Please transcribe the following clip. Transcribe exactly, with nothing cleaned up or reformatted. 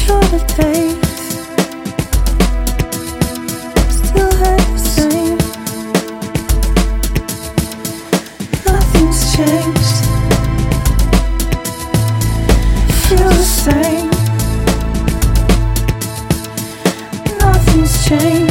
through the days, still hurt the same. Nothing's changed, feel the same. Nothing's changed.